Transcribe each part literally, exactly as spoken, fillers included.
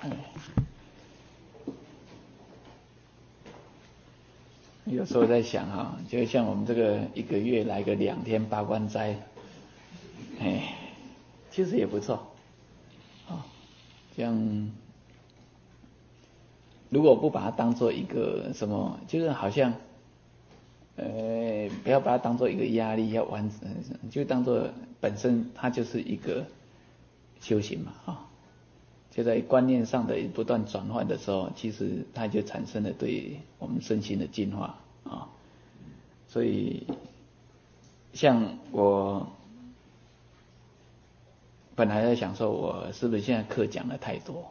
有时候在想哈，就像我们这个一个月来个两天八关斋，哎，其实也不错啊。这样如果不把它当做一个什么，就是好像，呃，不要把它当做一个压力要完成，就当做本身它就是一个修行嘛啊。就在观念上的不断转换的时候，其实它就产生了对我们身心的进化啊。所以，像我本来在想说，我是不是现在课讲的太多？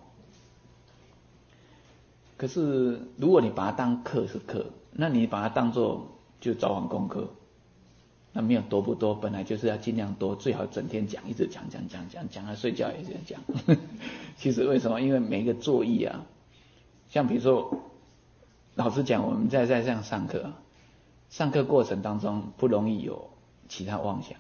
可是如果你把它当课是课，那你把它当做就早晚功课，那没有多不多，本来就是要尽量多，最好整天讲，一直讲讲讲讲讲到睡觉也这样讲。其实为什么？因为每一个作意啊，像比如说，老实讲，我们在在这样上课，上课过程当中不容易有其他妄想，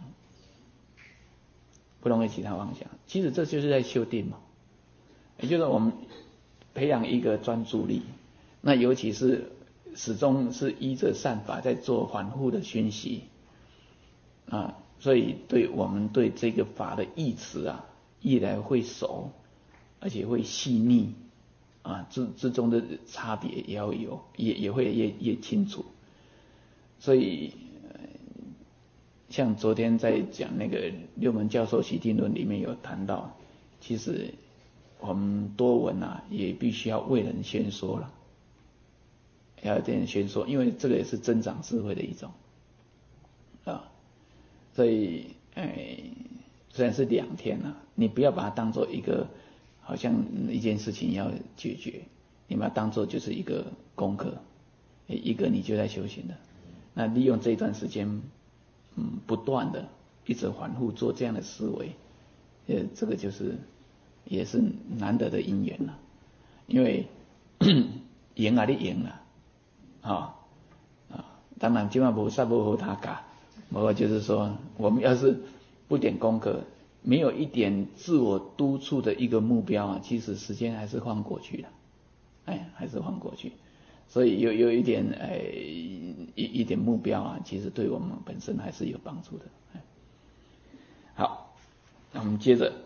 不容易其他妄想。其实这就是在修定嘛，也就是我们培养一个专注力，那尤其是始终是依着善法在做反复的熏习啊，所以对我们对这个法的义词啊，越来会熟，而且会细腻啊，之之中的差别也要有，也也会越越清楚。所以，像昨天在讲那个六门教授习听论里面有谈到，其实我们多闻啊，也必须要为人宣说了，要对人宣说，因为这个也是增长智慧的一种啊。所以，哎，虽然是两天啊，你不要把它当做一个好像一件事情要解决，你把它当做就是一个功课，一个你就在修行的。那利用这一段时间，嗯，不断的一直反复做这样的思维，呃，这个就是也是难得的因缘了。因为赢啊，你赢了，啊啊，当然今晚不杀不和他嘎，不过就是说，我们要是不点功课，没有一点自我督促的一个目标啊，其实时间还是晃过去了，哎，还是晃过去。所以有有一点呃一一点目标啊，其实对我们本身还是有帮助的。好，那我们接着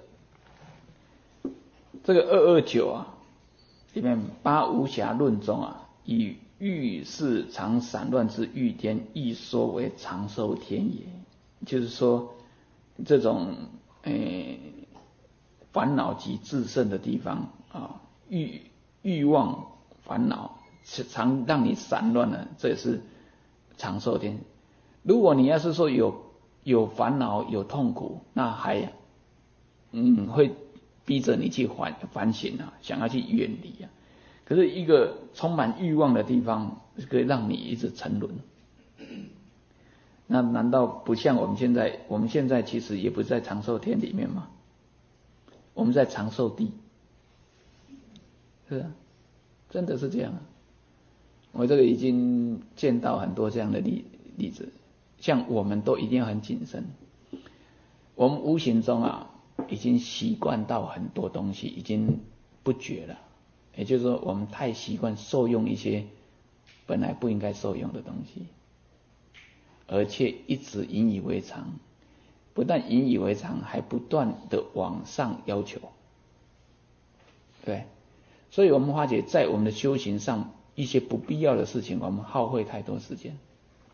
这个二二九啊，里面八无暇论中啊，以欲是常散乱之欲天，亦说为长寿天也。就是说，这种呃烦恼及自胜的地方啊，欲欲望烦恼常让你散乱了，这也是长寿天。如果你要是说有有烦恼有痛苦，那还嗯会逼着你去反反省啊，想要去远离啊。可是一个充满欲望的地方，可以让你一直沉沦。那难道不像我们现在？我们现在其实也不在长寿天里面吗？我们在长寿地，是啊，真的是这样啊。我这个已经见到很多这样的例例子，像我们都一定要很谨慎。我们无形中啊，已经习惯到很多东西，已经不觉了。也就是说，我们太习惯受用一些本来不应该受用的东西，而且一直引以为常。不但引以为常，还不断的往上要求。对，所以我们发觉在我们的修行上，一些不必要的事情，我们耗费太多时间。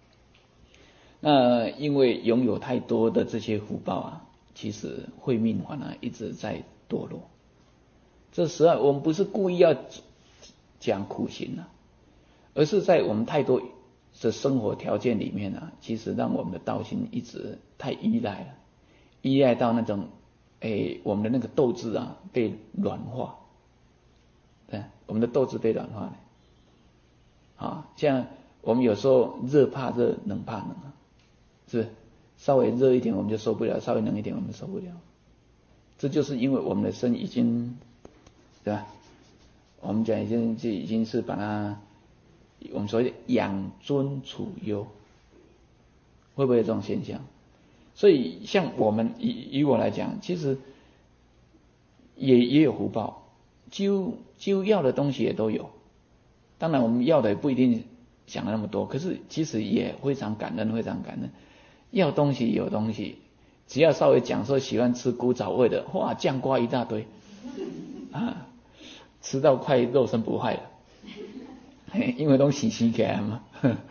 那因为拥有太多的这些福报啊，其实慧命法呢一直在堕落。这实际上我们不是故意要讲苦行啊，而是在我们太多的生活条件里面啊，其实让我们的道心一直太依赖了，依赖到那种，诶，我们的那个斗志啊被软化。对，我们的斗志被软化了。啊，像我们有时候热怕热，冷怕冷啊，是不是？稍微热一点我们就受不了，稍微冷一点我们受不了。这就是因为我们的身已经，对吧？我们讲已经就已经是把它，我们所谓的养尊处优，会不会有这种现象？所以像我们以以我来讲，其实也也有福报， 几乎几乎要的东西也都有。当然我们要的也不一定想那么多，可是其实也非常感恩，非常感恩。要东西有东西，只要稍微讲说喜欢吃古早味的，哇，酱瓜一大堆啊，吃到快肉身不坏了，因为都洗洗起来嘛。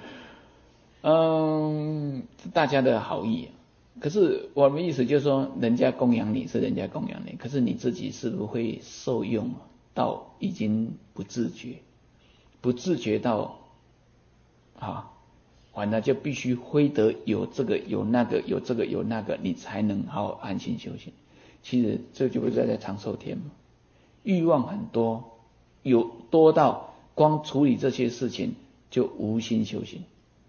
嗯，大家的好意，可是我们意思就是说，人家供养你是人家供养你，可是你自己是不是会受用到已经不自觉，不自觉到啊，完了就必须非得有这个有那个有这个有那个，你才能好好安心修行。其实这就不是在长寿天嘛，欲望很多，有多到光处理这些事情就无心修行。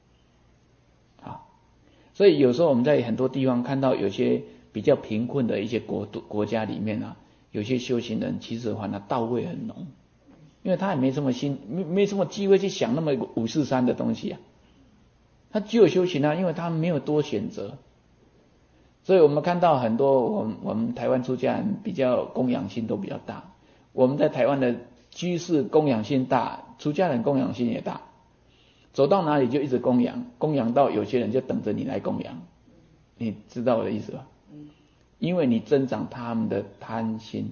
所以有时候我们在很多地方看到有些比较贫困的一些国国家里面啊，有些修行人其实反而道味很浓，因为他也没什么心，没没什么机会去想那么五四三的东西啊。他只有修行啊，因为他没有多选择。所以我们看到很多我们我们台湾出家人比较供养心都比较大，我们在台湾的居士供养心大，出家人供养心也大。走到哪里就一直供养，供养到有些人就等着你来供养，你知道我的意思吧？因为你增长他们的贪心，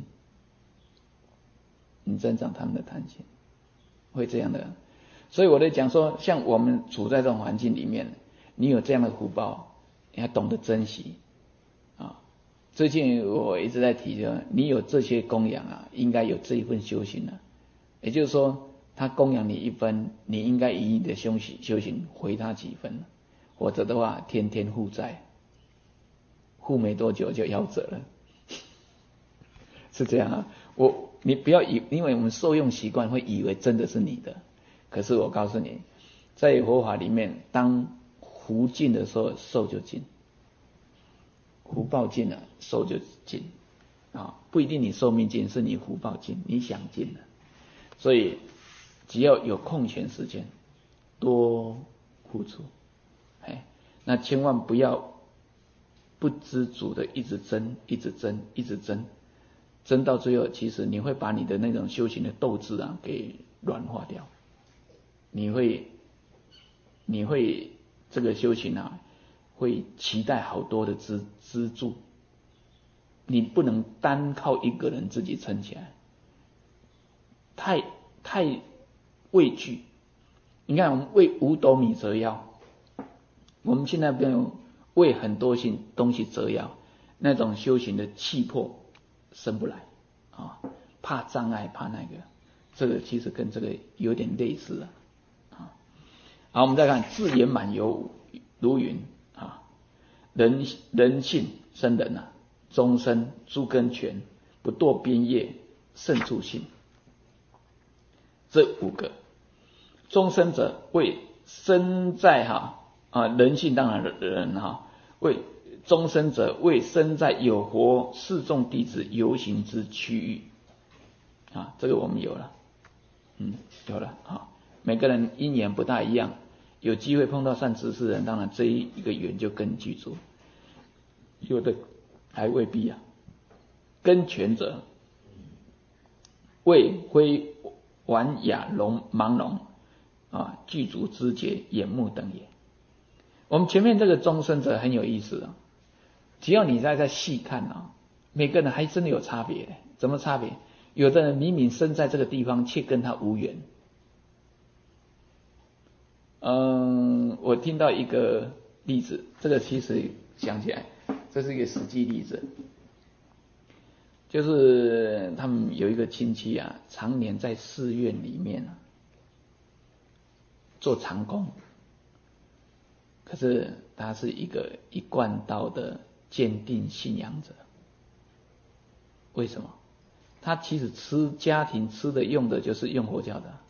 你增长他们的贪心，会这样的。所以我在讲说，像我们处在这种环境里面，你有这样的福报，你要懂得珍惜啊。最近我一直在提说，你有这些供养啊，应该有这一份修行啊，也就是说。他供养你一分，你应该以你的修行修行回他几分，否则的话天天负债，负没多久就夭折了，是这样啊。我你不要以，因为我们受用习惯会以为真的是你的，可是我告诉你，在佛法里面，当福尽的时候，寿就尽，福报尽了，寿就尽啊，不一定你寿命尽，是你福报尽，你想尽了，所以。只要有空闲时间，多付出，哎，那千万不要不知足的一直争，一直争，一直争，争到最后，其实你会把你的那种修行的斗志啊给软化掉，你会，你会这个修行啊，会期待好多的资资助，你不能单靠一个人自己撑起来，太太。畏惧，你看我们为五斗米折腰，我们现在不用为很多性东西折腰，那种修行的气魄生不来啊，怕障碍，怕那个，这个其实跟这个有点类似了啊。好，我们再看自言满有如云啊，人人性生人啊，终身诸根全，不堕边业，胜处性，这五个。终身者为身在哈啊人性当然人哈，为终身者为身在有佛示众弟子游行之区域啊，这个我们有了，嗯，有了啊。每个人因缘不大一样，有机会碰到善知识人，当然这一个缘就更具足，有的还未必啊。根全者为辉婉雅容盲聋。啊，具足知觉眼目等也。我们前面这个终身者很有意思啊，只要你再再细看啊，每个人还真的有差别的。怎么差别？有的人明明生在这个地方，却跟他无缘。嗯，我听到一个例子，这个其实想起来，这是一个实际例子，就是他们有一个亲戚啊，常年在寺院里面啊。做长工，可是他是一个一贯道的坚定信仰者。为什么？他其实吃家庭吃的用的就是用佛教的，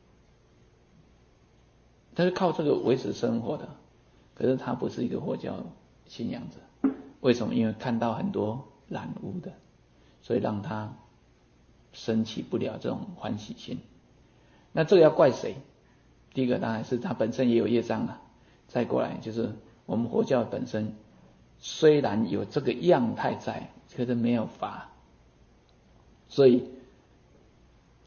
他是靠这个维持生活的。可是他不是一个佛教信仰者，为什么？因为看到很多染污的，所以让他升起不了这种欢喜心。那这个要怪谁？第一个当然是他本身也有业障了，再过来就是我们佛教本身虽然有这个样态在，可是没有法，所以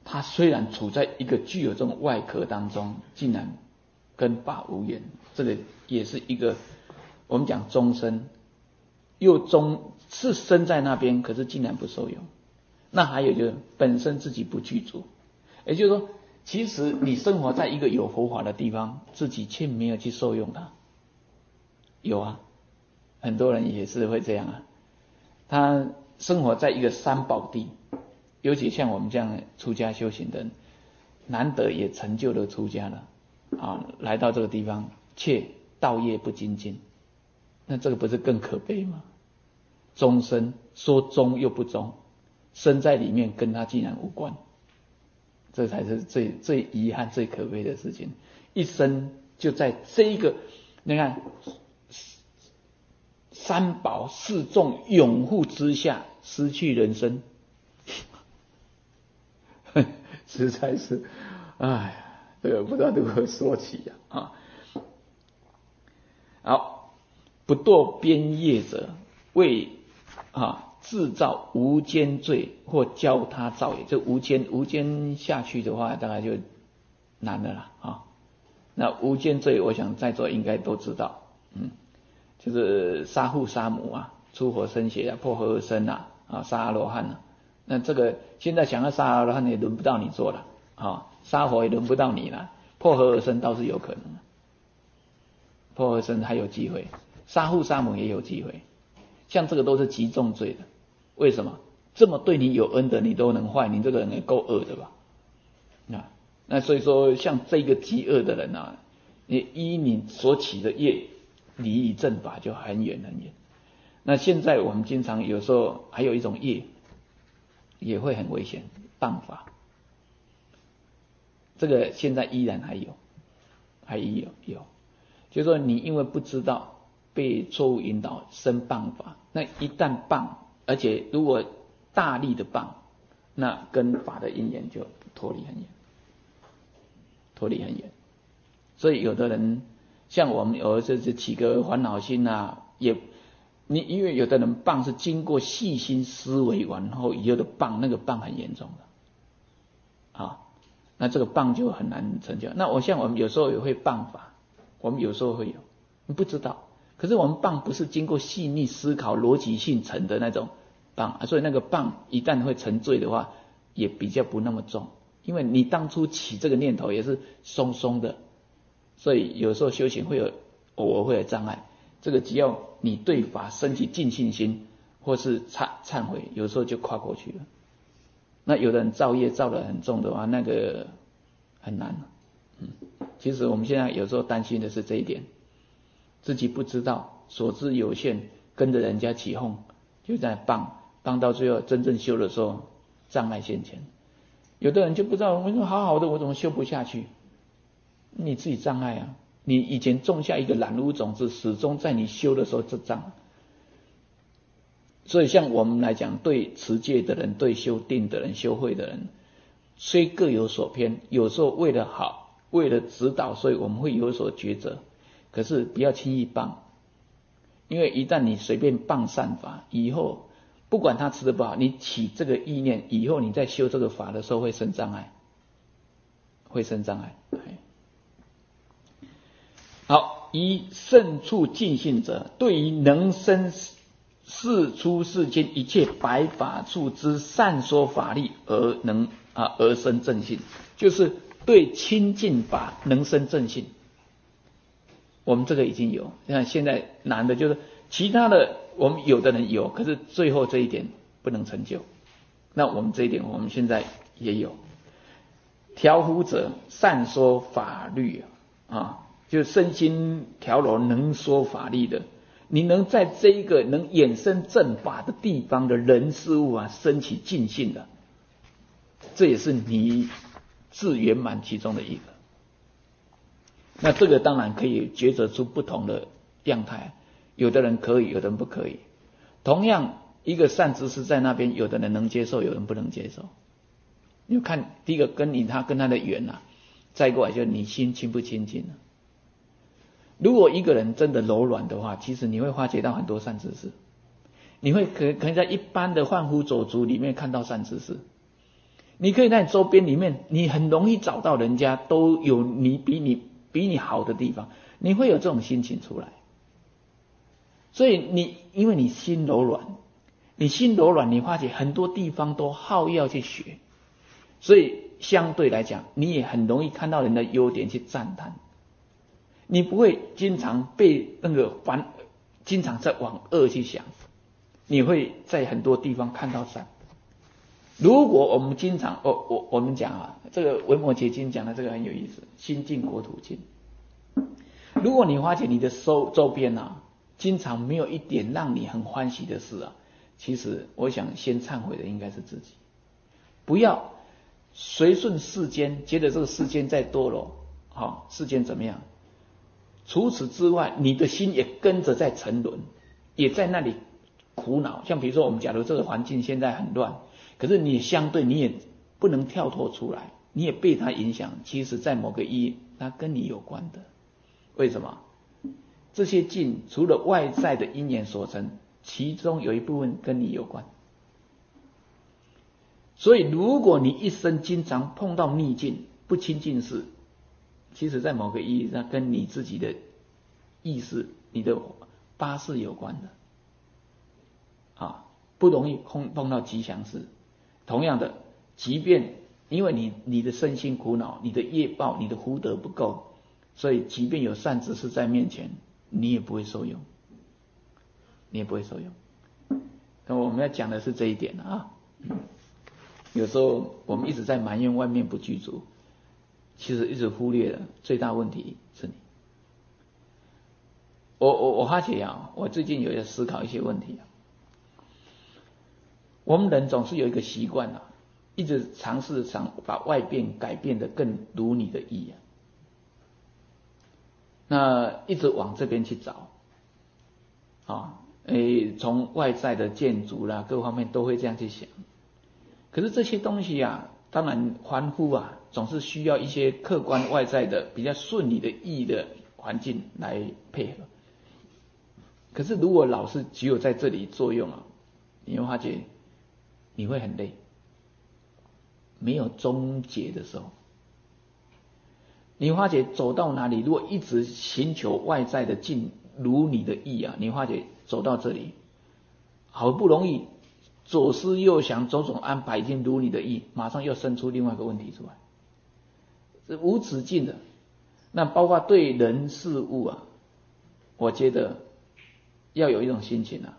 他虽然处在一个具有这种外壳当中，竟然跟法无缘，这个也是一个我们讲终身，又终是身在那边，可是竟然不受用。那还有就是本身自己不具足，也就是说，其实你生活在一个有佛法的地方，自己却没有去受用它。有啊，很多人也是会这样啊，他生活在一个三宝地，尤其像我们这样出家修行的人，难得也成就了出家了啊，来到这个地方却道业不精进，那这个不是更可悲吗？终身说忠又不忠，身在里面跟他竟然无关，这才是最最遗憾最可悲的事情。一生就在这一个你看三宝四众拥护之下失去人生，实在是哎呀，这个不知道如何说起呀 啊, 啊好，不堕边业者为啊制造无间罪或教他造业，这无间无间下去的话大概就难了啦啊。那无间罪我想在座应该都知道，嗯，就是杀父杀母啊，出火生血啊，破和而生啊，啊杀阿罗汉啊。那这个现在想要杀阿罗汉也轮不到你做了啊，杀火也轮不到你了，破和而生倒是有可能，破和而生还有机会，杀父杀母也有机会。像这个都是极重罪的，为什么？这么对你有恩的你都能坏，你这个人也够恶的吧？啊，那所以说像这个极恶的人啊，你依你所起的业离以正法就很远很远。那现在我们经常有时候还有一种业也会很危险，谤法，这个现在依然还有，还有有，就是说你因为不知道被错误引导生谤法，那一旦谤，而且如果大力的谤，那跟法的因缘就脱离很远，脱离很远。所以有的人像我们有的是起个烦恼心啊，也你因为有的人谤是经过细心思维完后以后的谤，那个谤很严重的啊，那这个谤就很难成就。那我像我们有时候也会谤法，我们有时候会有，你不知道。可是我们谤不是经过细腻思考逻辑性成的那种谤，所以那个谤一旦会成罪的话也比较不那么重，因为你当初起这个念头也是松松的，所以有时候修行会有偶尔会有障碍。这个只要你对法升起尽信心或是忏忏悔，有时候就跨过去了。那有的人造业造得很重的话，那个很难。嗯，其实我们现在有时候担心的是这一点，自己不知道，所知有限，跟着人家起哄，就在谤，谤到最后真正修的时候，障碍现前。有的人就不知道，我说好好的，我怎么修不下去？你自己障碍啊！你以前种下一个染污种子，始终在你修的时候这障。所以像我们来讲，对持戒的人，对修定的人，修慧的人，虽各有所偏，有时候为了好，为了指导，所以我们会有所抉择。可是不要轻易谤，因为一旦你随便谤善法，以后不管他吃的不好，你起这个意念，以后你在修这个法的时候会生障碍，会生障碍。好，以胜处尽信者，对于能生世出世间一切百法处之善说法力而能啊而生正信，就是对亲近法能生正信。我们这个已经有，像现在难的就是其他的，我们有的人有，可是最后这一点不能成就。那我们这一点，我们现在也有。调伏者善说法律啊，就身心调柔，能说法律的，你能在这一个能衍生正法的地方的人事物啊，升起尽信的，这也是你自圆满其中的一个。那这个当然可以抉择出不同的样态，有的人可以，有的人不可以。同样一个善知识在那边，有的人能接受，有人不能接受。你就看第一个跟你他跟他的缘啊，再过来就是你心亲不亲近啊。如果一个人真的柔软的话，其实你会发觉到很多善知识，你会可可能在一般的贩夫走卒里面看到善知识， 你可以在周边里面，你很容易找到人家都有你比你比你好的地方，你会有这种心情出来。所以你因为你心柔软，你心柔软，你发觉很多地方都好要去学，所以相对来讲，你也很容易看到人的优点去赞叹。你不会经常被那个烦，经常在往恶去想，你会在很多地方看到善。如果我们经常，哦，我我们讲啊，这个维摩诘经讲的这个很有意思，心净国土净。如果你发觉你的周周边啊，经常没有一点让你很欢喜的事啊，其实我想先忏悔的应该是自己，不要随顺世间，觉得这个世间在堕落，好、哦，世间怎么样？除此之外，你的心也跟着在沉沦，也在那里苦恼。像比如说，我们假如这个环境现在很乱，可是你相对你也不能跳脱出来，你也被它影响。其实，在某个意义，它跟你有关的。为什么？这些境除了外在的因缘所成，其中有一部分跟你有关。所以，如果你一生经常碰到逆境、不亲近事，其实在某个意义上跟你自己的意识、你的八识有关的，啊，不容易碰碰到吉祥事。同样的，即便因为你你的身心苦恼，你的业报、你的福德不够，所以即便有善知识在面前，你也不会受用，你也不会受用。那我们要讲的是这一点啊。有时候我们一直在埋怨外面不具足，其实一直忽略了最大问题是你。我我我发觉啊，我最近有在思考一些问题啊。我们人总是有一个习惯啊，一直尝试想把外变改变得更如你的意啊，那一直往这边去找啊，诶，从外在的建筑啦各方面都会这样去想。可是这些东西啊，当然凡夫啊，总是需要一些客观外在的比较顺你的意的环境来配合。可是如果老是只有在这里作用啊，你会发觉你会很累，没有终结的时候。你会发觉走到哪里，如果一直寻求外在的境如你的意啊，你会发觉走到这里，好不容易左思右想，种种安排已经如你的意，马上又生出另外一个问题出来，是无止境的。那包括对人事物啊，我觉得要有一种心情啊，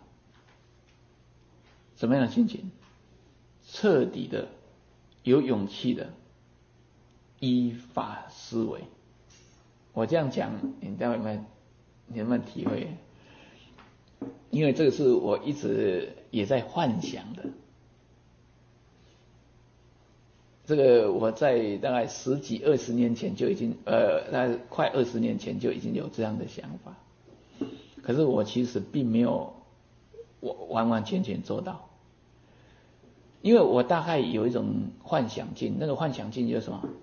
什么样的心情？彻底的、有勇气的依法思维。我这样讲，你待会有没有你有没有体会？因为这个是我一直也在幻想的。这个我在大概十几二十年前就已经，呃，大概快二十年前就已经有这样的想法。可是我其实并没有我完完全全做到，因为我大概有一种幻想境，那个幻想境就是什么？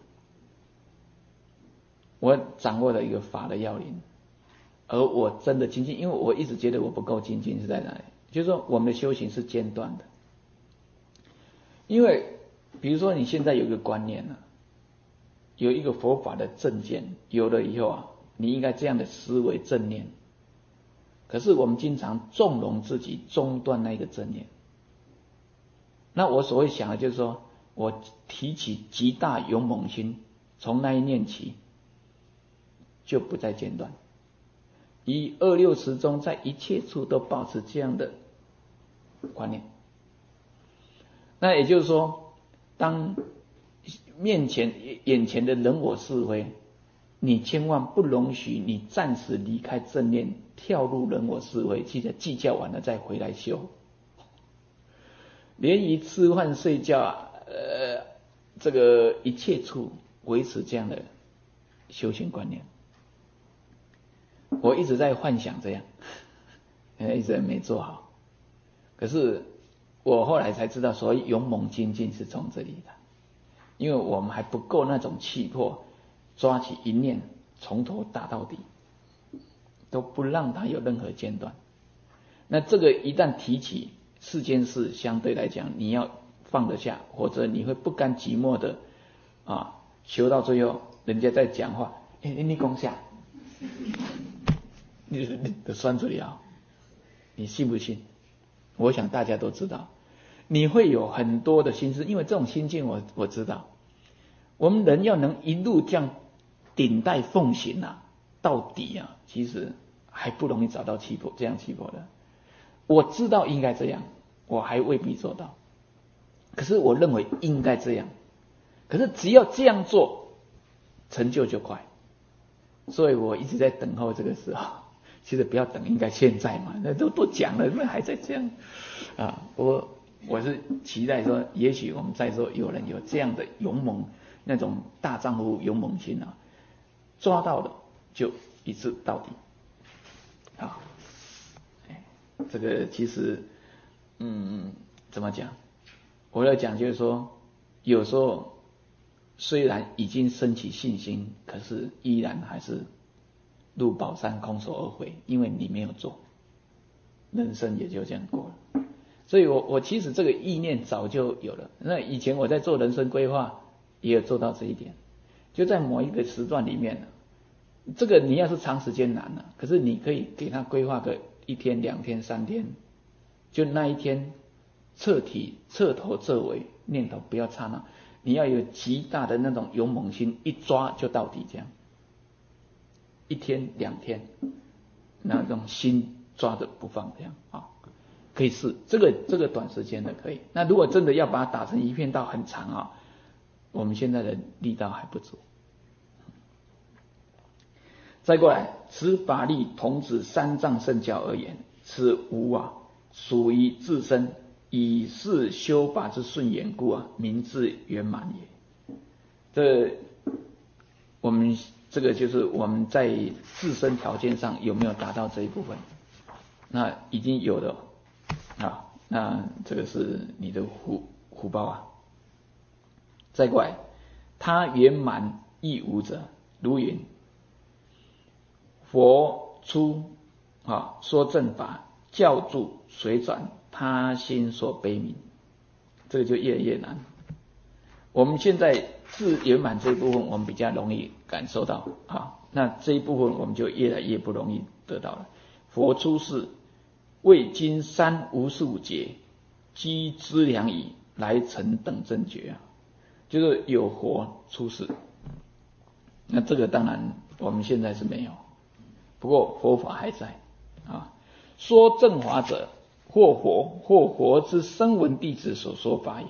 我掌握了一个法的要领，而我真的精进，因为我一直觉得我不够精进是在哪里？就是说我们的修行是间断的，因为比如说你现在有一个观念啊，有一个佛法的正见，有了以后啊，你应该这样的思维正念。可是我们经常纵容自己中断那个正念。那我所谓想的就是说，我提起极大勇猛心，从那一念起就不再间断，以二六时中在一切处都保持这样的观念。那也就是说，当面前眼前的人我是非，你千万不容许你暂时离开正念，跳入人我是非，记得计较完了再回来修。连于吃饭睡觉啊，呃，这个一切处维持这样的修行观念。我一直在幻想这样，一直没做好。可是我后来才知道，所谓勇猛精进是从这里的，因为我们还不够那种气魄，抓起一念从头打到底，都不让它有任何间断。那这个一旦提起世间事，相对来讲你要放得下，或者你会不甘寂寞的啊，修到最后，人家在讲话，哎、欸，你讲下，你你的酸出了，你信不信？我想大家都知道，你会有很多的心思，因为这种心境我我知道，我们人要能一路这样顶戴奉行啊，到底啊，其实还不容易找到七婆这样七婆的。我知道应该这样，我还未必做到，可是我认为应该这样，可是只要这样做，成就就快，所以我一直在等候这个时候。其实不要等，应该现在嘛，那都都讲了，那还在这样啊？我我是期待说，也许我们在座有人有这样的勇猛，那种大丈夫勇猛心啊，抓到了就一次到底啊！哎，这个其实，嗯，怎么讲？我要讲就是说，有时候虽然已经升起信心，可是依然还是入宝山空手而回，因为你没有做，人生也就这样过了。所以我我其实这个意念早就有了。那以前我在做人生规划，也有做到这一点，就在某一个时段里面，这个你要是长时间难了，可是你可以给他规划个一天、两天、三天，就那一天彻体彻头彻尾念头不要刹那，你要有极大的那种勇猛心，一抓就到底这样。一天两天，那种心抓着不放这样啊，可以试这个这个短时间的可以。那如果真的要把它打成一片道很长啊，我们现在的力道还不足。再过来，此法力同指三藏圣教而言，此无啊，属于自身，以是修法之顺缘故啊，名至圆满也。这我们。这个就是我们在自身条件上有没有达到这一部分，那已经有了啊，那这个是你的福福报啊。再过来，他圆满亦无者，如云：佛出啊说正法，教助随转他心所悲悯，这个就越来越难。我们现在自圆满这一部分，我们比较容易感受到啊，那这一部分我们就越来越不容易得到了。佛出世，为今三无数劫，积资粮已，来成等正觉啊，就是有佛出世。那这个当然我们现在是没有，不过佛法还在啊。说正法者，或佛或佛之声闻弟子所说法也。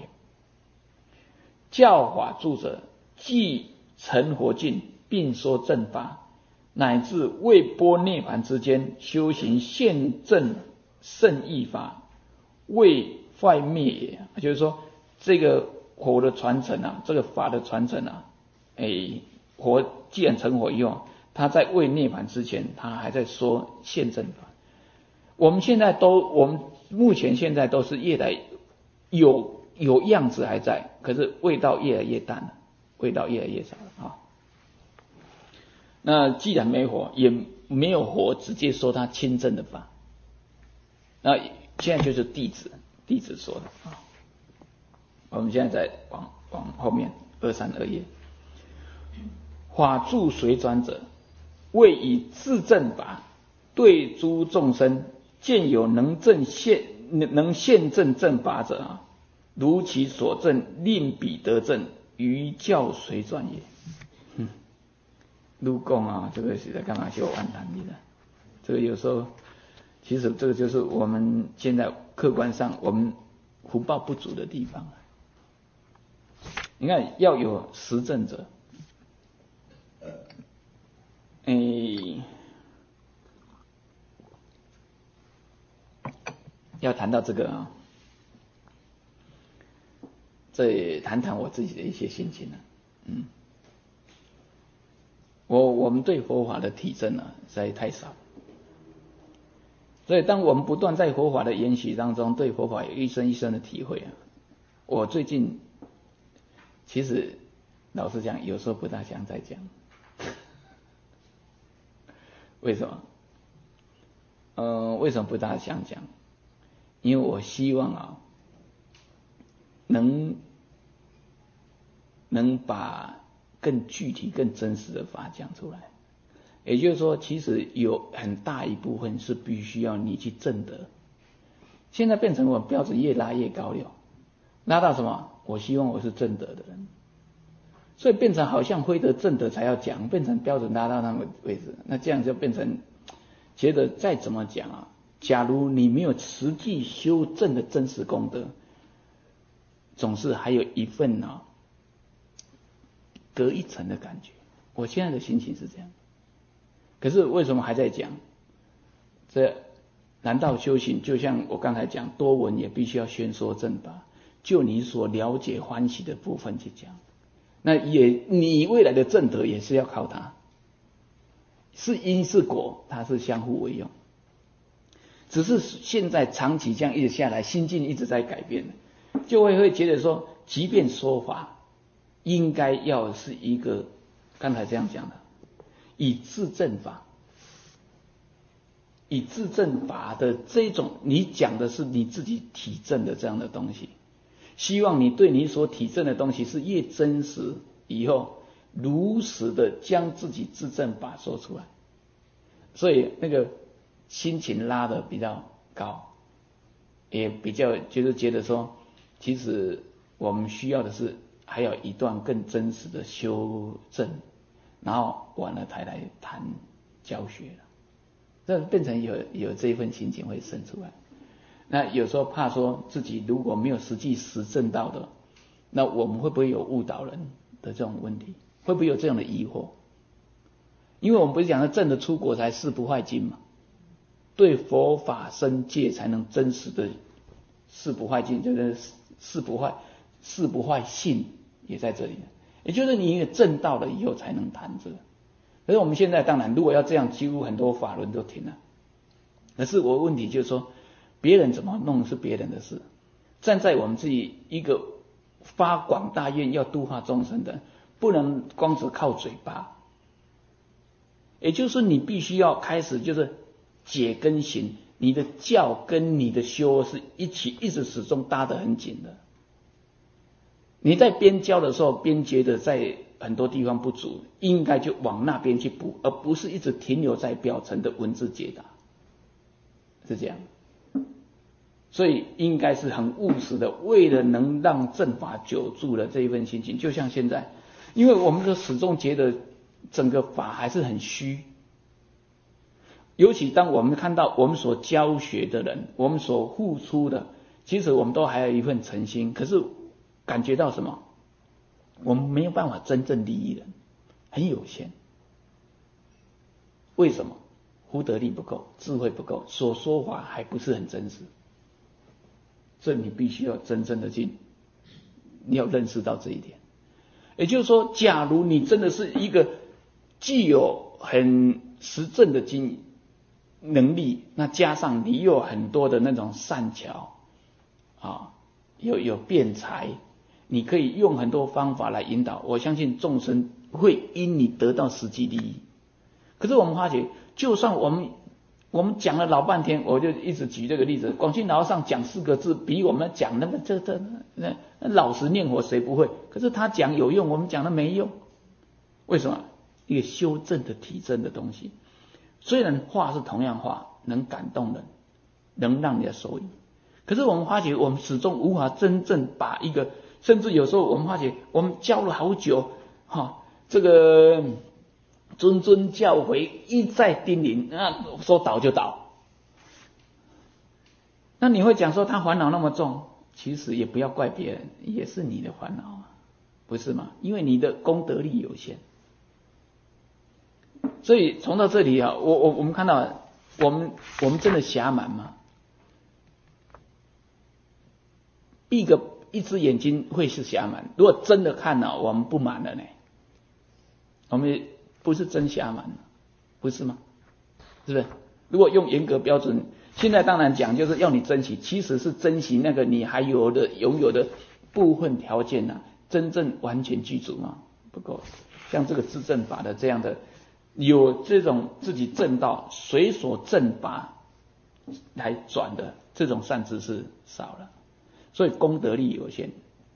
教法著者，既成佛境，并说正法，乃至未波涅槃之间，修行现正圣义法，未坏灭也。就是说，这个佛的传承啊，这个法的传承啊，哎，佛既然成佛以后，他在未涅槃之前，他还在说现正法。我们现在都，我们目前现在都是越来有。有样子还在，可是味道越来越淡了，味道越来越少了啊。那既然没火，也没有火直接说他亲证的法，那现在就是弟子弟子说的啊。我们现在再往往后面二三二页，法住随转者，为以自证法对诸众生，见有能证现能现证正法者啊。如其所证，令彼得证，于教随转也。嗯，如讲啊，这个是在干嘛？修完谈的。这个有时候，其实这个就是我们现在客观上我们福报不足的地方。你看，要有实证者，哎，要谈到这个啊。再谈谈我自己的一些心情呢、啊，嗯，我我们对佛法的体证呢、啊，实在太少，所以当我们不断在佛法的研习当中，对佛法有一生一生的体会啊。我最近其实老实讲，有时候不大想再讲，为什么？嗯、呃，为什么不大想讲？因为我希望啊。 能能把更具体、更真实的法讲出来。也就是说，其实有很大一部分是必须要你去证得。现在变成我标准越拉越高了，拉到什么？我希望我是证得的人，所以变成好像非得证得才要讲，变成标准拉到那个位置。那这样就变成觉得再怎么讲啊，假如你没有实际修正的真实功德，总是还有一份啊隔一层的感觉。我现在的心情是这样。可是为什么还在讲？这难道修行就像我刚才讲，多闻也必须要宣说正法，就你所了解欢喜的部分去讲，那也你未来的正德也是要靠它，是因是果，它是相互为用。只是现在长期这样一直下来，心境一直在改变，就会会觉得说，即便说法，应该要是一个刚才这样讲的。以自证法，以自证法的这种，你讲的是你自己体证的这样的东西，希望你对你所体证的东西是越真实，以后如实的将自己自证法说出来，所以那个心情拉得比较高，也比较就是觉得说，其实我们需要的是还有一段更真实的修正。然后完了才来谈教学了，这变成有有这一份心情会生出来。那有时候怕说自己如果没有实际实证到的，那我们会不会有误导人的这种问题？会不会有这样的疑惑？因为我们不是讲的证的出国才誓不坏境嘛，对佛法深戒才能真实的誓不坏境，就是誓不坏誓不坏信也在这里。也就是你也证到了以后才能谈这个。可是我们现在当然如果要这样，几乎很多法轮都停了。可是我问题就是说，别人怎么弄是别人的事，站在我们自己一个发广大愿要度化众生的，不能光只靠嘴巴。也就是说，你必须要开始就是解跟行，你的教跟你的修是一起一直始终搭得很紧的。你在边教的时候，边觉得在很多地方不足，应该就往那边去补，而不是一直停留在表层的文字解答，是这样。所以应该是很务实的，为了能让正法久住的这一份心情，就像现在，因为我们就始终觉得整个法还是很虚，尤其当我们看到我们所教学的人，我们所付出的，其实我们都还有一份诚心，可是感觉到什么？我们没有办法真正利益人，很有限。为什么？福德力不够，智慧不够，所说法还不是很真实。所以你必须要真正的去，你要认识到这一点。也就是说，假如你真的是一个既有很实证的经能力，那加上你有很多的那种善巧啊，有有辩才。你可以用很多方法来引导，我相信众生会因你得到实际利益。可是我们发觉，就算我们我们讲了老半天，我就一直举这个例子，广沁老和尚讲四个字，比我们讲那个这这那老实念佛谁不会？可是他讲有用，我们讲的没用。为什么？一个修正的体证的东西，虽然话是同样话，能感动人，能让你的受益，可是我们发觉，我们始终无法真正把一个。甚至有时候我们发觉，我们教了好久，哈，这个谆谆教诲一再叮咛，那说倒就倒。那你会讲说他烦恼那么重，其实也不要怪别人，也是你的烦恼啊，不是吗？因为你的功德力有限。所以从到这里啊，我我我们看到，我们我们真的暇满吗？一个。一只眼睛会是暇满，如果真的看了，我们不满了呢？我们不是真暇满，不是吗？是不是？如果用严格标准，现在当然讲就是要你珍惜，其实是珍惜那个你还有的拥有的部分条件呢、啊，真正完全具足吗？不够。像这个自证法的这样的，有这种自己证道随所证法来转的这种善知识少了。所以功德力有限，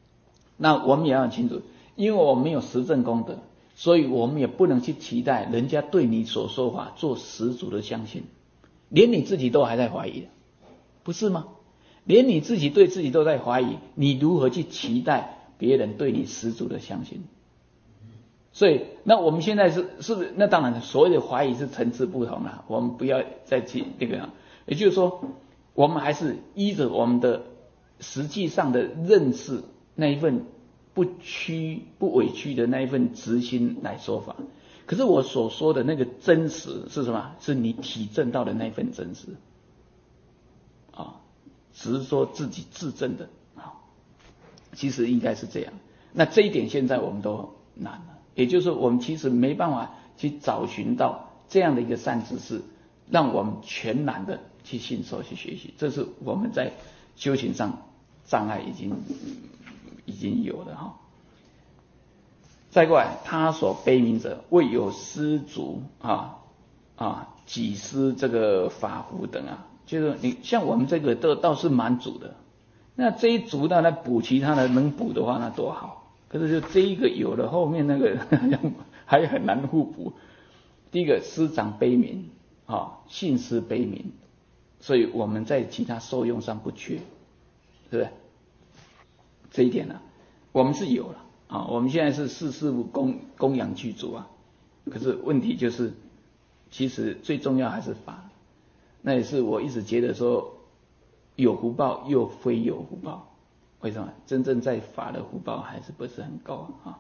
那我们也要很清楚，因为我们没有实证功德，所以我们也不能去期待人家对你所说法做十足的相信，连你自己都还在怀疑，不是吗？连你自己对自己都在怀疑，你如何去期待别人对你十足的相信？所以，那我们现在是是不是？那当然，所谓的怀疑是层次不同了，我们不要再去那个。也就是说，我们还是依着我们的实际上的认识那一份不屈不委屈的那一份直心来说法。可是我所说的那个真实是什么？是你体证到的那一份真实啊，只是说自己自证的啊。其实应该是这样。那这一点现在我们都难了。也就是我们其实没办法去找寻到这样的一个善知识，让我们全然的去信受去学习，这是我们在修行上障碍已经已经有的哈。再过来，他所悲悯者，未有施足啊啊，己施这个法福等啊，就是你像我们这个都倒是蛮足的，那这一足呢，来补其他的能补的话，那多好。可是就这一个有了，后面那个还很难互补。第一个师长悲悯啊，信师悲悯，所以我们在其他受用上不缺，对不对？这一点呢、啊，我们是有了啊。我们现在是事事供供养具足啊，可是问题就是，其实最重要还是法。那也是我一直觉得说，有福报又非有福报。为什么？真正在法的福报还是不是很高啊？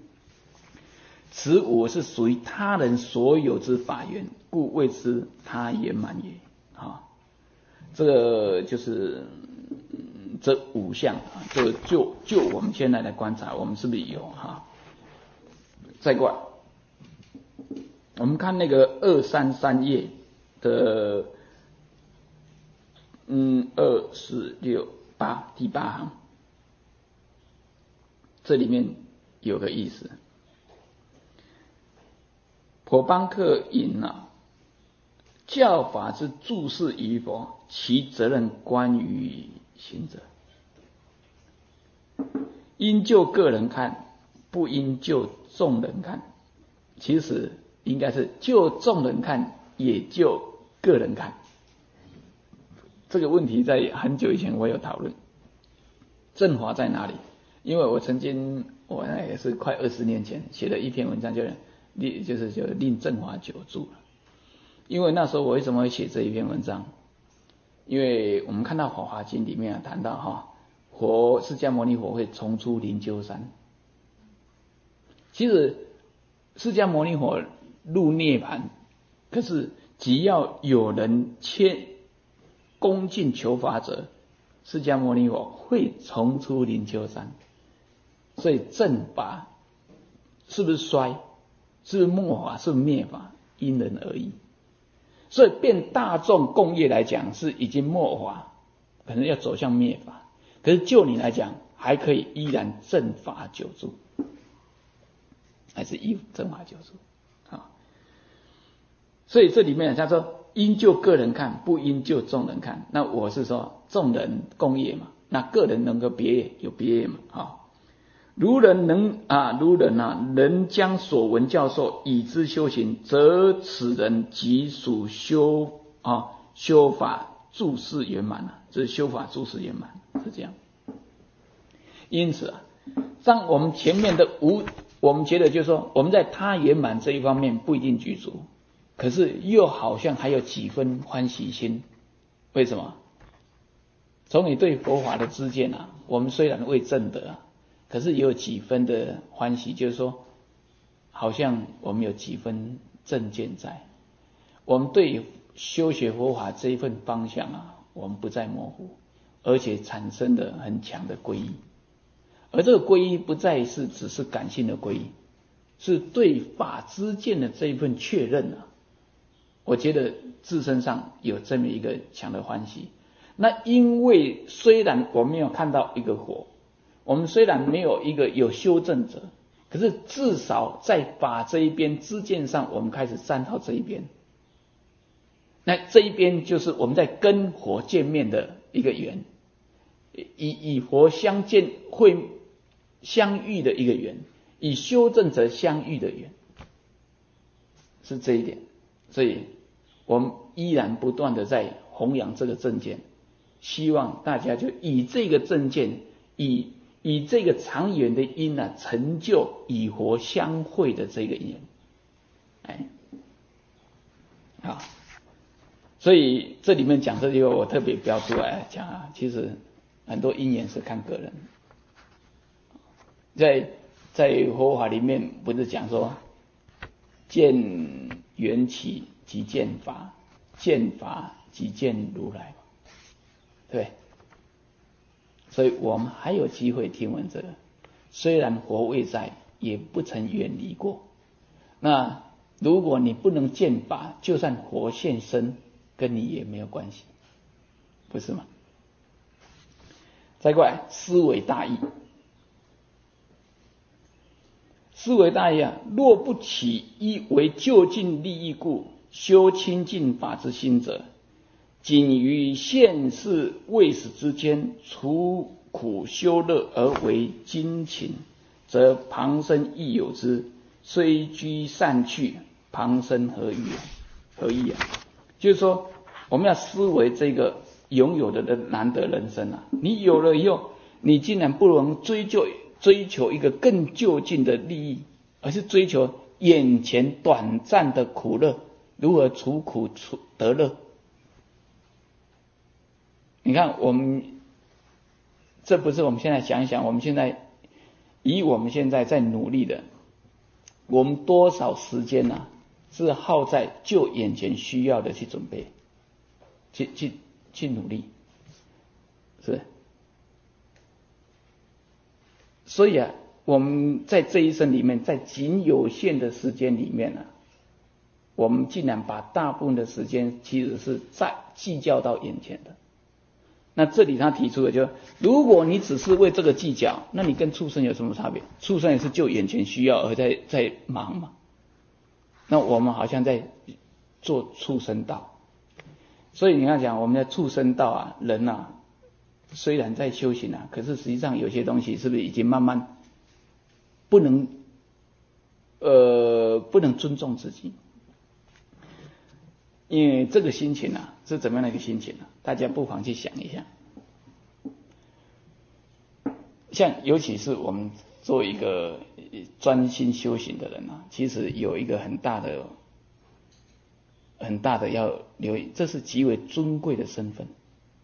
此我是属于他人所有之法缘，故谓之他圆满也啊。这个就是这五项啊，这个就就我们现在来观察，我们是不是有哈？再过来，我们看那个二三三页的嗯二四六八第八行。这里面有个意思，颇邦克引啊，教法之注释与否，其责任关于行者。应就个人看，不应就众人看。其实应该是就众人看，也就个人看。这个问题在很久以前我有讨论，正法在哪里？因为我曾经，我那也是快二十年前写了一篇文章，就令就是就令正法久住。因为那时候我为什么会写这一篇文章？因为我们看到《法华经》里面谈到哈，佛释迦牟尼佛会重出灵鹫山。其实释迦牟尼佛入涅槃，可是只要有人谦恭敬求法者，释迦牟尼佛会重出灵鹫山。所以正法是不是衰，是不是末法，是不是灭法，因人而异。所以变大众共业来讲是已经末法，可能要走向灭法。可是就你来讲，还可以依然正法久住，还是依正法久住啊。所以这里面他说应就个人看，不应就众人看。那我是说众人共业嘛，那个人能够别业有别业嘛啊。如人能啊，如人啊，能将所闻教授以之修行，则此人即属修啊修法注释圆满了。这是修法注释圆满，是这样。因此啊，像我们前面的无，我们觉得就是说，我们在他圆满这一方面不一定具足，可是又好像还有几分欢喜心。为什么？从你对佛法的知见啊，我们虽然未证得啊，可是也有几分的欢喜，就是说，好像我们有几分正见在，我们对修学佛法这一份方向啊，我们不再模糊，而且产生了很强的皈依。而这个皈依不再是只是感性的皈依，是对法知见的这一份确认啊。我觉得自身上有这么一个强的欢喜。那因为虽然我没有看到一个佛，我们虽然没有一个有修正者，可是至少在法这一边知见上，我们开始站到这一边。那这一边就是我们在跟佛见面的一个缘，以以佛相见会相遇的一个缘，与修正者相遇的缘，是这一点。所以我们依然不断的在弘扬这个正见，希望大家就以这个正见，以以这个长远的因啊，成就与佛相会的这个因。哎，好，所以这里面讲这句话，我特别标出来讲啊，其实很多因缘是看个人。在在佛法里面不是讲说，见缘起即见法，见法即见如来嘛，对。所以我们还有机会听闻这个，虽然佛未在，也不曾远离过。那如果你不能见法，就算佛现身，跟你也没有关系，不是吗？再过来，思维大义。思维大义啊，若不起一为就近利益故，修清净法之心者，仅于现世未死之间，除苦修乐而为精勤，则旁生亦有之。虽居善趣，旁生何益啊？何益啊？就是说，我们要思维这个拥有的人难得人生啊，你有了以后，你竟然不能追究追求一个更就近的利益，而是追求眼前短暂的苦乐，如何除苦除得乐？你看，我们这不是我们现在想一想，我们现在以我们现在在努力的，我们多少时间啊，是耗在就眼前需要的去准备，去去去努力，是不是？所以啊，我们在这一生里面，在仅有限的时间里面啊，我们竟然把大部分的时间其实是在计较到眼前的。那这里他提出的就，如果你只是为这个计较，那你跟畜生有什么差别？畜生也是就眼前需要而在在忙嘛。那我们好像在做畜生道，所以你看讲我们的畜生道啊，人啊，虽然在修行啊，可是实际上有些东西是不是已经慢慢不能呃不能尊重自己？因为这个心情啊，是怎么样的一个心情啊？大家不妨去想一下。像尤其是我们做一个专心修行的人啊，其实有一个很大的、很大的要留意，这是极为尊贵的身份，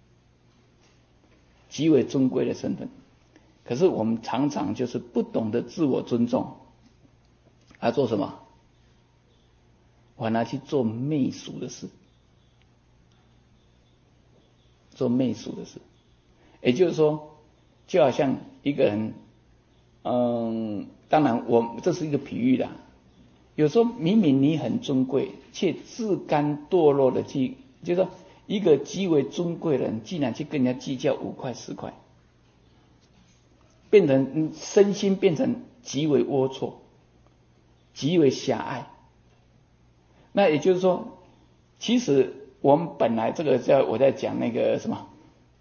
极为尊贵的身份。可是我们常常就是不懂得自我尊重，而做什么？反而去做媚俗的事，做媚俗的事，也就是说，就好像一个人，嗯，当然我这是一个比喻啦。有时候明明你很尊贵，却自甘堕落的去，就是说一个极为尊贵的人，竟然去跟人家计较五块十块，变成身心变成极为龌龊，极为狭隘。那也就是说，其实我们本来这个叫我在讲那个什么，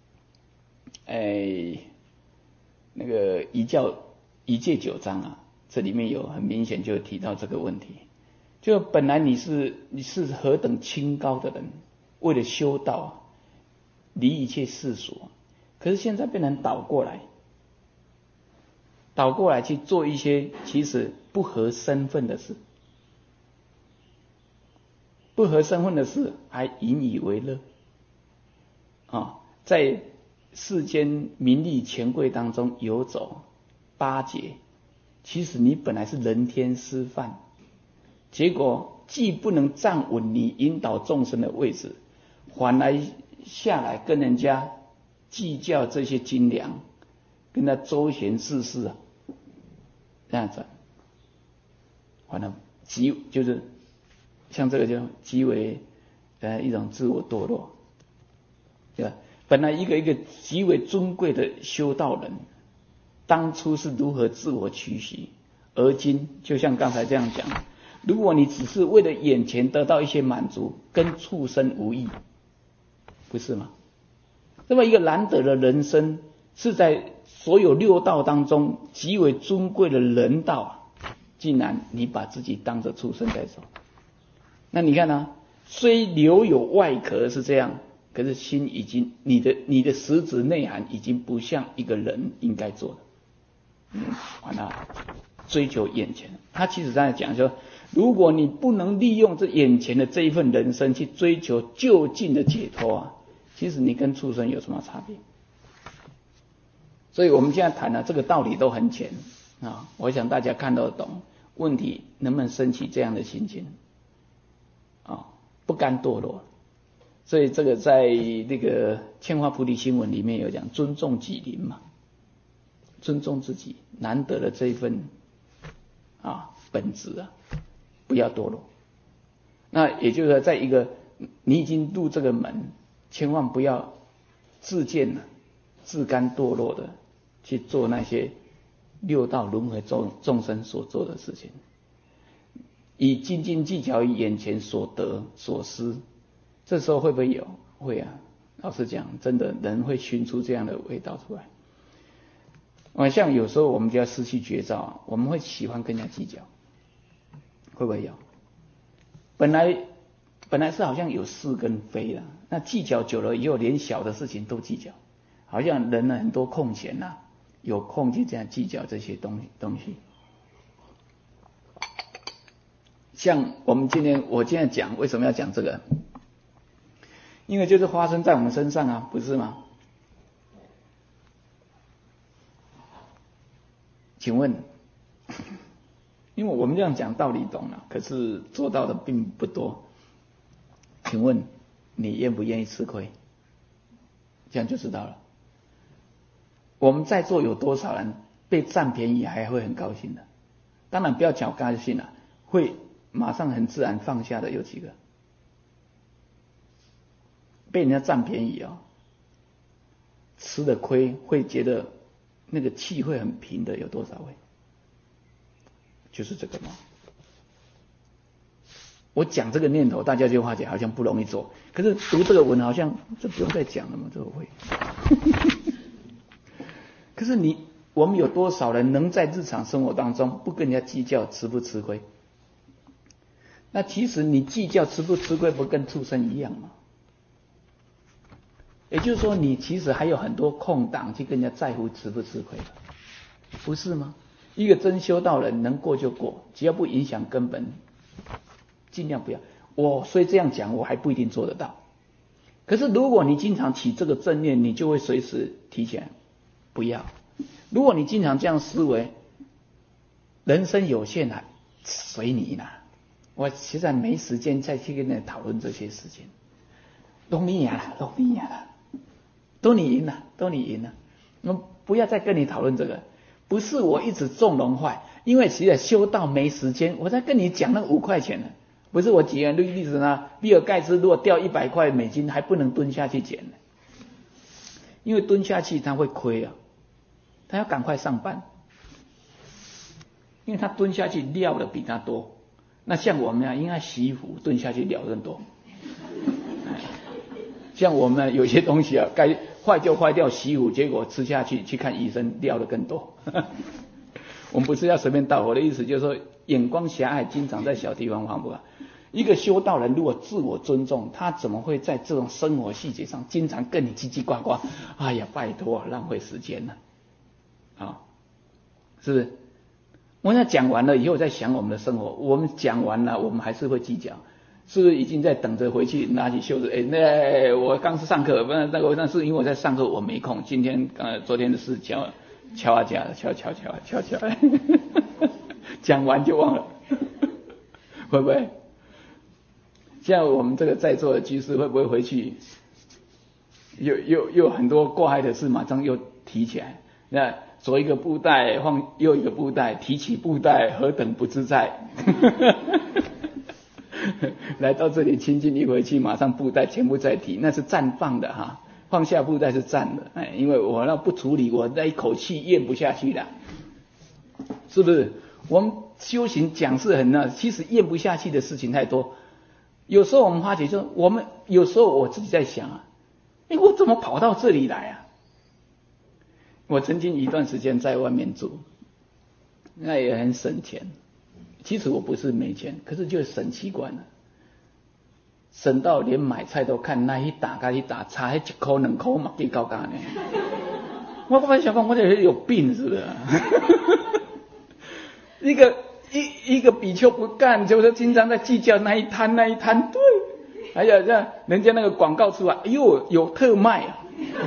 哎，那个一教一戒九章啊，这里面有很明显就提到这个问题。就本来你是你是何等清高的人，为了修道啊，离一切世俗，可是现在变成倒过来，倒过来去做一些其实不合身份的事。不合身份的事还引以为乐啊，在世间名利权贵当中游走巴结，其实你本来是人天师范，结果既不能站稳你引导众生的位置，反而下来跟人家计较这些斤两，跟他周旋世事啊，这样子，反正极就是像这个就极为呃一种自我堕落，对吧？本来一个一个极为尊贵的修道人，当初是如何自我取许，而今就像刚才这样讲，如果你只是为了眼前得到一些满足，跟畜生无异，不是吗？这么一个难得的人生，是在所有六道当中极为尊贵的人道，竟然你把自己当着畜生在走。那你看啊，虽留有外壳是这样，可是心已经，你的你的实质内涵已经不像一个人应该做的。嗯，完了，追求眼前。他其实在讲说，如果你不能利用这眼前的这一份人生去追求究竟的解脱啊，其实你跟畜生有什么差别？所以我们现在谈的这个道理都很浅啊，我想大家看得懂。问题能不能升起这样的心情啊？不甘堕落。所以这个在那个千花菩提心文里面有讲，尊重己灵嘛，尊重自己难得的这一份啊本质啊，不要堕落。那也就是说，在一个你已经入这个门，千万不要自见了自甘堕落的去做那些六道轮回众众生所做的事情，以斤斤计较于眼前所得所失，这时候会不会有？会啊！老实讲，真的人会熏出这样的味道出来。啊，像有时候我们就要失去觉照啊，我们会喜欢跟人家计较，会不会有？本来本来是好像有是跟非的，那计较久了以后，连小的事情都计较，好像人呢很多空闲呐、啊，有空就这样计较这些东西东西。像我们今天我今天讲为什么要讲这个？因为就是发生在我们身上啊，不是吗？请问，因为我们这样讲道理懂了，可是做到的并不多。请问你愿不愿意吃亏？这样就知道了。我们在座有多少人被占便宜还会很高兴的？当然不要讲高兴了，会马上很自然放下的有几个？被人家占便宜哦，吃的亏会觉得那个气会很平的有多少位？就是这个嘛。我讲这个念头，大家就发觉好像不容易做，可是读这个文好像这不用再讲了嘛，这个会。可是你我们有多少人能在日常生活当中不跟人家计较吃不吃亏？那其实你计较吃不吃亏，不跟畜生一样吗？也就是说，你其实还有很多空档去跟人家在乎吃不吃亏的，不是吗？一个真修道人能过就过，只要不影响根本，尽量不要。我虽这样讲，我还不一定做得到。可是如果你经常起这个正念，你就会随时提起来，不要。如果你经常这样思维，人生有限啊，随你啦。我实在没时间再去跟人讨论这些事情。都你赢了，都你赢了。都你赢了，都你赢了，我不要再跟你讨论这个。不是我一直纵容坏，因为其实修道没时间，我在跟你讲那五块钱呢。不是我举个例子呢，比尔盖茨如果掉一百块美金，还不能蹲下去捡呢，因为蹲下去他会亏啊，他要赶快上班，因为他蹲下去料的比他多。那像我们啊，应该洗衣服蹲下去料更多。像我们有些东西啊，该坏就坏掉，洗衣结果吃下去去看医生，料的更多。我们不是要随便道，我的意思就是说，眼光狭隘，经常在小地方放不下。一个修道人如果自我尊重，他怎么会在这种生活细节上经常跟你叽叽呱呱？哎呀，拜托，浪费时间了，啊，是不是？我那讲完了以后，再想我们的生活，我们讲完了，我们还是会计较。是不是已经在等着回去拿起袖子？哎，那我刚是上课，不然那个那是因为我在上课，我没空。今天呃昨天的事敲敲啊架，敲敲敲敲敲，讲完就忘了，会不会？像我们这个在座的居士，会不会回去又又又很多过害的事，马上又提起来？那左一个布袋放右一个布袋，提起布袋何等不自在！来到这里清净一回去，马上布袋全部再提，那是暂放的哈，放下布袋是暂的，哎，因为我那不处理，我那一口气咽不下去了，是不是？我们修行讲是很那，其实咽不下去的事情太多。有时候我们发觉说，我们有时候我自己在想啊，哎，我怎么跑到这里来啊？ 我曾经一段时间在外面住，那也很省钱。其实我不是没钱，可是就省习惯了，省到连买菜都看那一打开一打差，还一块两块嘛，几高价呢？我我想讲，我这有病是不是？一个一一个比丘不干，就是经常在计较那一摊那一摊，对。还有这人家那个广告出来，哎呦有特卖啊！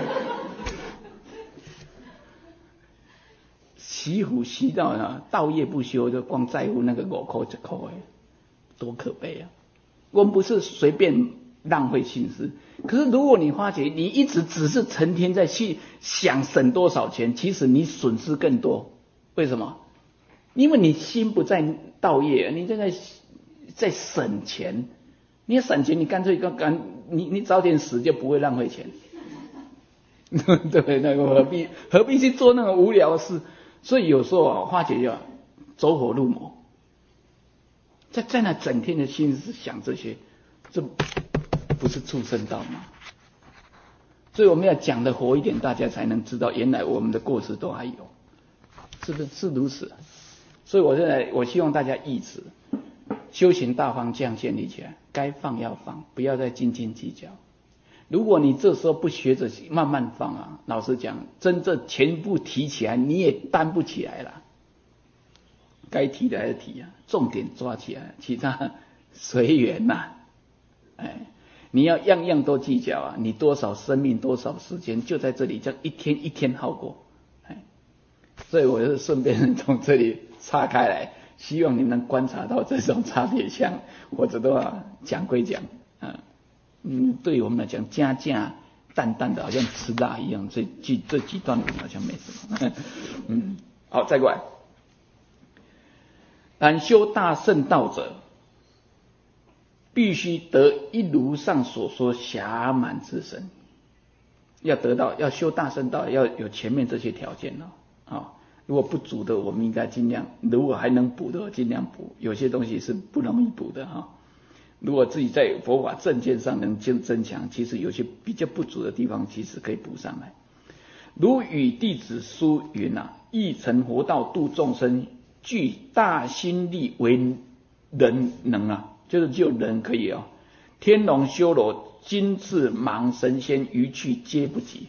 洗壶洗到啊，到夜不休，就光在乎那个五块一块，多可悲啊！我们不是随便浪费心思，可是如果你花钱，你一直只是成天在去想省多少钱，其实你损失更多。为什么？因为你心不在道业，你正在在省钱。你要省钱，你干脆干干，你你早点死就不会浪费钱，对，那个何必何必去做那个无聊的事？所以有时候啊，花钱要走火入魔，在在那整天的心思想这些，这不是畜生道吗？所以我们要讲的活一点，大家才能知道，原来我们的过失都还有，是不是？是如此。所以我现在我希望大家意识。修行大方向建立起来，该放要放，不要再斤斤计较。如果你这时候不学着慢慢放啊，老实讲，真正全部提起来你也担不起来了。该提的还是提啊，重点抓起来，其他随缘呐。哎，你要样样都计较啊，你多少生命多少时间就在这里，这样一天一天耗过。哎，所以我就顺便从这里岔开来。希望你能观察到这种差别相，或者的话讲归讲，啊，嗯，对我们来讲，加加淡淡的，好像吃辣一样，这几这几段好像没什么，嗯，好，再过来，然修大圣道者，必须得一如上所说暇满之身，要得到要修大圣道，要有前面这些条件了，啊。如果不足的，我们应该尽量；如果还能补的，尽量补。有些东西是不容易补的哈。如果自己在佛法正见上能增增强，其实有些比较不足的地方，其实可以补上来。如与弟子书云啊：“一成佛道度众生，具大心力为人能啊，就是只有人可以啊。天龙修罗、金翅蟒神仙余去皆不及。”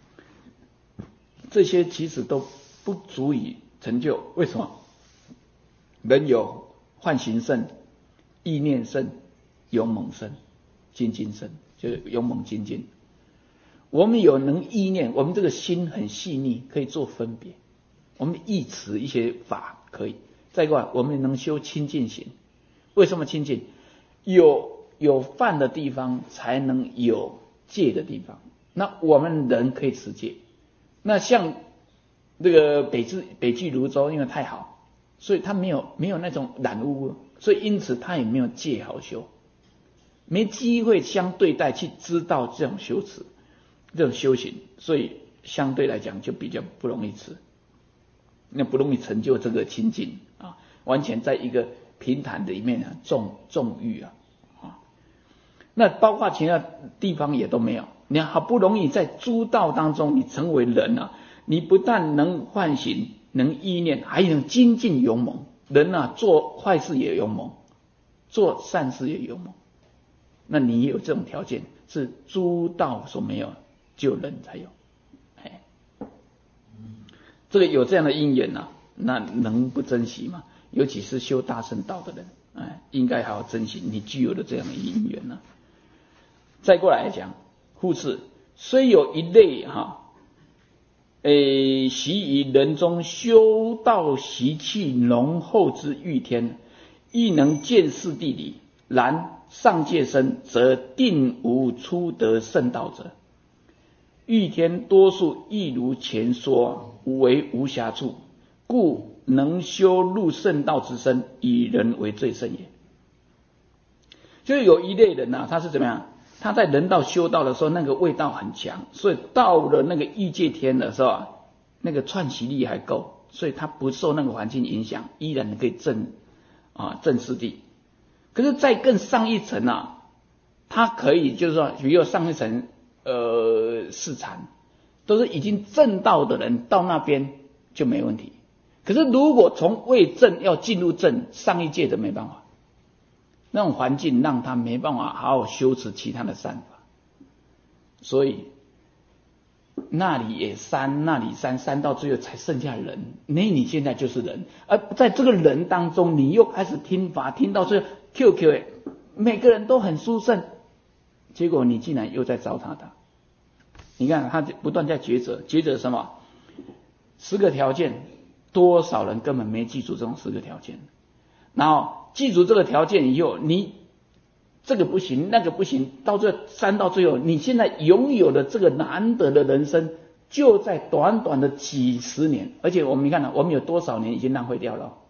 这些其实都不足以成就，为什么？人有幻行圣、意念圣、勇猛圣、精进圣，就是勇猛精进。我们有能意念，我们这个心很细腻，可以做分别。我们意持一些法可以。再过来，我们能修清净行。为什么清净？有有犯的地方，才能有戒的地方。那我们人可以持戒。那像这个北俱北俱泸州，因为太好，所以他没有没有那种染污，所以因此他也没有戒好修，没机会相对待去知道这种修持、这种修行，所以相对来讲就比较不容易持，那不容易成就这个清净啊，完全在一个平坦的里面啊，纵纵欲啊啊，那包括其他地方也都没有。你好不容易在诸道当中，你成为人啊。你不但能唤醒，能意念，还能精进勇猛。人啊，做坏事也勇猛，做善事也勇猛。那你有这种条件，是诸道所没有，只有人才有。哎，这个有这样的因缘啊，那能不珍惜吗？尤其是修大乘道的人，哎，应该好好珍惜你具有的这样的因缘啊。再过来讲，护持虽有一类哈。啊诶，习于人中修道习气浓厚之欲天，亦能见识地理，然上界身，则定无出得圣道者。欲天多数亦如前说，为无暇处，故能修入圣道之身，以人为最胜也。就是有一类人啊，他是怎么样？他在人道修道的时候，那个味道很强，所以到了那个欲界天的时候啊，那个串习力还够，所以他不受那个环境影响，依然可以证啊证四谛。可是再更上一层啊，他可以就是说，比如上一层呃四禅， 都是已经证道的人到那边就没问题。可是如果从未证要进入证，上一届的没办法，那种环境让他没办法好好修持其他的善法，所以那里也删，那里删，删到最后才剩下人。那你现在就是人，而在这个人当中，你又开始听法，听到最后 Q Q， 每个人都很殊胜，结果你竟然又在糟蹋他。你看他不断在抉择，抉择什么？十个条件，多少人根本没记住这种十个条件，然后记住这个条件以后，你这个不行，那个不行，到最后删到最后，你现在拥有的这个难得的人生，就在短短的几十年，而且我们你看我们有多少年已经浪费掉了。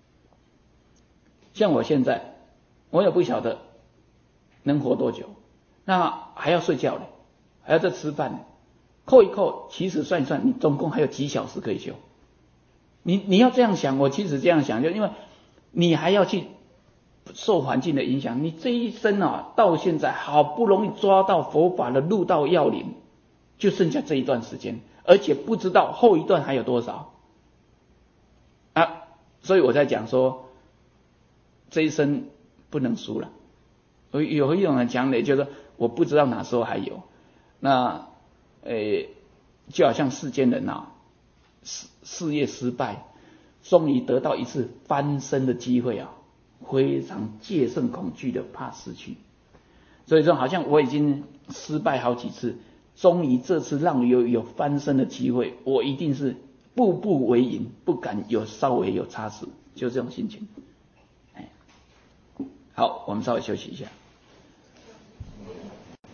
像我现在，我也不晓得能活多久，那还要睡觉呢，还要再吃饭呢，扣一扣，其实算一算，你总共还有几小时可以修。你你要这样想，我其实这样想，就因为你还要去受环境的影响，你这一生啊，到现在好不容易抓到佛法的入道要领，就剩下这一段时间，而且不知道后一段还有多少啊，所以我在讲说，这一生不能输了。有有一种人讲的，就是我不知道哪时候还有。那呃，就好像世间人啊，事事业失败，终于得到一次翻身的机会啊，非常戒慎恐惧的怕失去。所以说好像我已经失败好几次，终于这次让我有有翻身的机会，我一定是步步为营，不敢有稍微有差池，就这种心情。好，我们稍微休息一下。